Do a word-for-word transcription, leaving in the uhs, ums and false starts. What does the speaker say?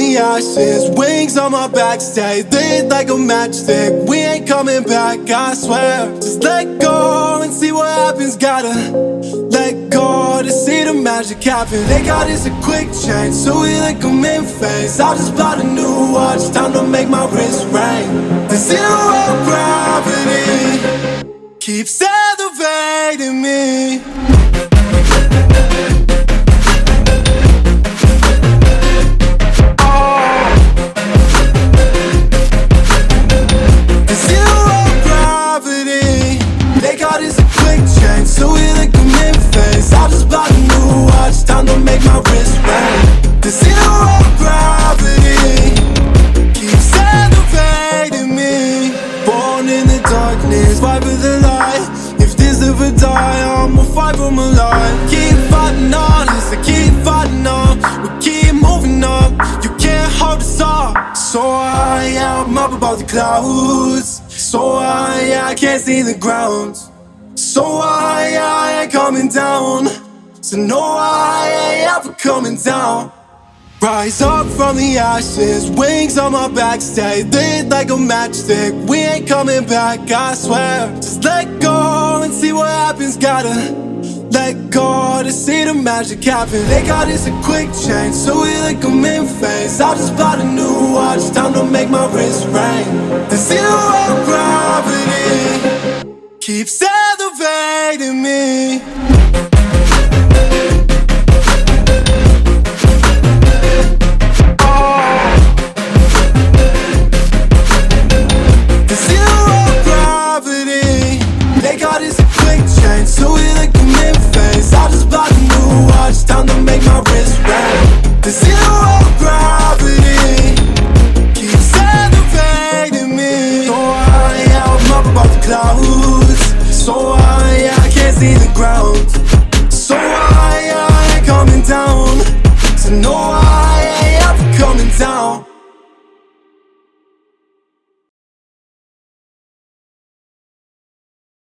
the ashes, wings on my back, stay lit like a matchstick. We ain't coming back, I swear. Just let go and see what happens. Gotta let go to see the magic happen. They got us a quick change, so we like them in phase. I just bought a new watch, time to make my wrist ring. The zero gravity keeps elevating me. So we like them in phase. I just bought a new watch, time to make my wrist ring. The zero gravity keeps elevating me. Born in the darkness, fight for the light. If this ever die, I'ma fight for my life. Keep fighting on, yes, I keep fighting on. We keep moving up, you can't hold us up. So high, yeah, I'm up above the clouds. So high, yeah, I can't see the ground. So high, I ain't coming down. So no, I ain't ever coming down. Rise up from the ashes, wings on my back, stay lit like a matchstick. We ain't coming back, I swear. Just let go and see what happens. Gotta let go to see the magic happen. They got us a quick change, so we like them in phase. I just bought a new watch, time to make my wrist ring. The zero gravity keeps elevating me. The zero gravity, they got us a quick change, so we like them in phase. I just bought a new watch, time to make my wrist ring. The zero gravity keeps elevating me. So high, I'm up above the clouds. So high, I can't see the ground. So high, I ain't coming down. So no,